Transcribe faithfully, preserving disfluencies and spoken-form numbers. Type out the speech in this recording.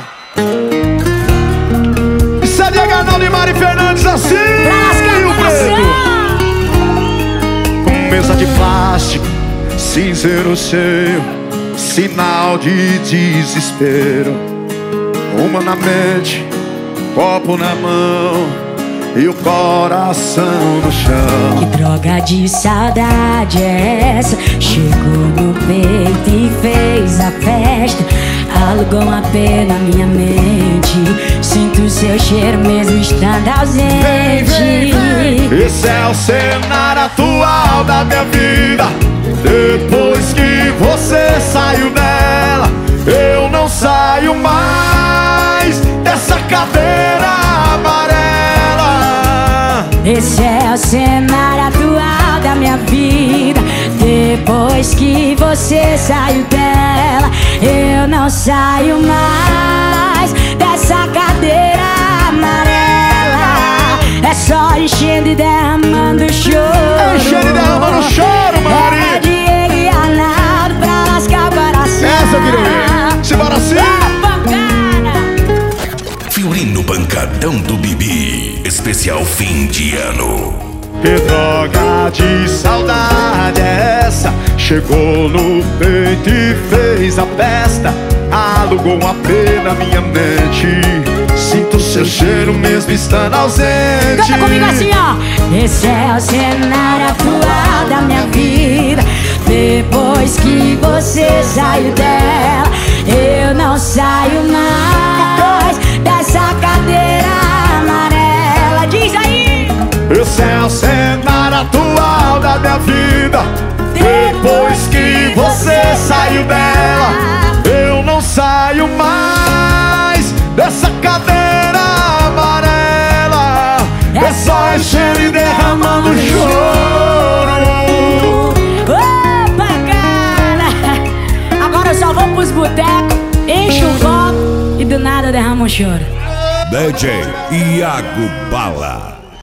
Isso é de Aganaldo e Mari Fernandes assim, o preto. Mesa de plástico, cinzeiro cheio, sinal de desespero. Uma na mente, copo na mão e o coração no chão. Que droga de saudade é essa? Chegou no peito e fez a festa. Alugou uma pena na minha mente. Sinto seu cheiro mesmo estando ausente. Vem, vem, vem. Esse é o cenário atual da minha vida. Depois que você saiu dela, eu não saio mais dessa cadeira amarela. Esse é o cenário atual da minha vida. Depois que você saiu dela, eu não saio mais dessa cadeira amarela. É só enchendo e derramando choro. É enchendo e derramando choro, Mari. É Diego e Arnaldo pra lascar o coração. Essa eu queria ouvir. Simbora assim. Fiorino Pancadão do Bibi, especial fim de ano. Que droga de saudade é essa? Chegou no peito e fez a festa. Alugou um A P na minha mente. Sinto seu cheiro mesmo estando ausente. Canta comigo assim, ó. Esse é o cenário atual da minha vida. Depois que você saiu dela, eu não saio mais dessa cadeira amarela. Diz aí! Esse é o cenário atual da minha vida. Depois que você saiu dela, eu não saio mais dessa cadeira amarela. É só enchendo e derramando choro. Opa, cara! Agora eu só vou pros botecos, encho um copo e do nada derramo um choro. D J Iago Bala.